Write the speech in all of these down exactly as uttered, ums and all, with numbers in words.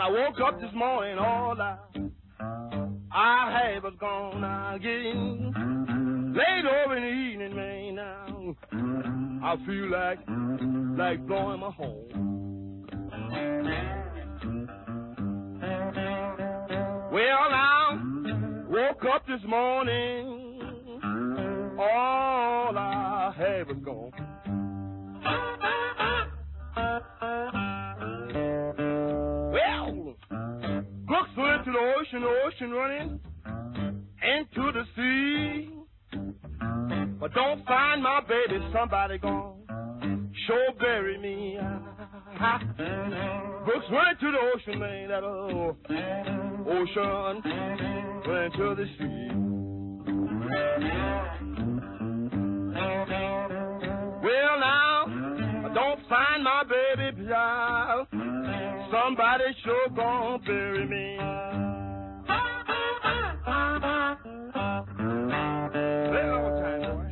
When I woke up this morning, all I, I had was gone again. Late over in the evening, man, now I feel like, like blowing my horn. Well, now, woke up this morning, all I had was gone. Well, Brooks went to the ocean, the ocean running into the sea. But don't find my baby, somebody gone sure bury me. Brooks went to the ocean, man, that old ocean went to the sea. Well, now, don't find my baby, child. Somebody sure gonna bury me. Play it all the time, boy.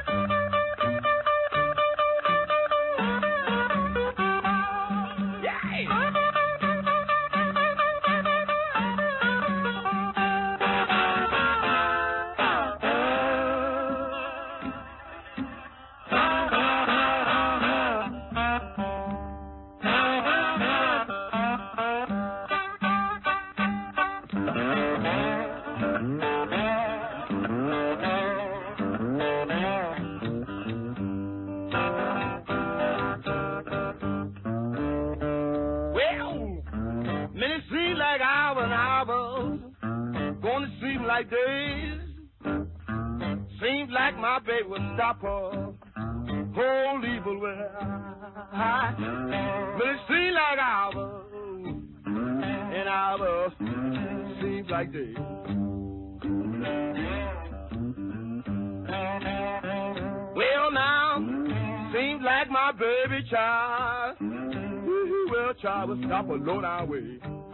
Like days, seems like my baby would stop her whole evil way. But it seems like hours, and hours seems like days. Well, now, seems like my baby child, well, child will stop a low down way.